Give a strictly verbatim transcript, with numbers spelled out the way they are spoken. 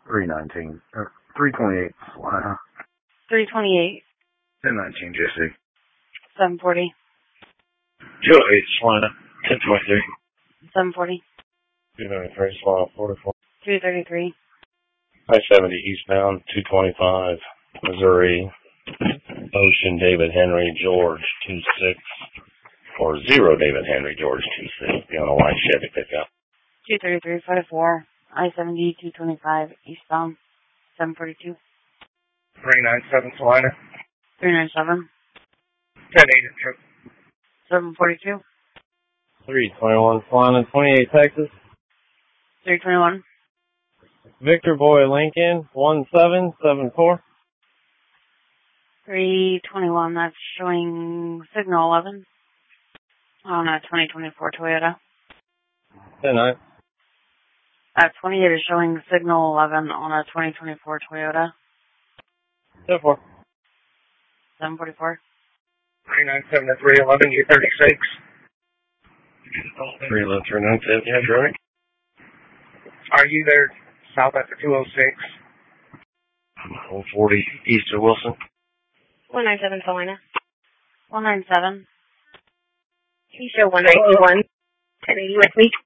three nineteen, or three twenty-eight, Salina. three twenty-eight. ten nineteen, Jesse. seven forty. Joe eight, Salina. ten twenty-three. seven forty. two ninety-three, Salina, forty-four. two thirty-three. I seventy eastbound, two twenty-five, Missouri. Ocean, David Henry, George, two six. Or zero, David Henry, George, two six. Be on a white Chevy pickup. two thirty-three, forty-four. I seventy, two twenty-five, eastbound, seven forty-two. three ninety-seven, Salina. three ninety-seven. ten eighty, trip. seven forty-two. three twenty-one, Salina, twenty-eight, Texas. three twenty-one. Victor Boy Lincoln, one seven seven four. three twenty-one, that's showing signal eleven. On a twenty twenty-four Toyota. ten nine. At twenty-eight is showing signal eleven on a twenty twenty-four Toyota. ten four. seven forty-four. three ninety-seven to three eleven, U thirty-six. three eleven, three ninety-seven, yeah, Jerry. Are you there south after two oh six? one forty east of Wilson. one ninety-seven, Salina. one ninety-seven. Can you show one ninety-one? ten eighty with me.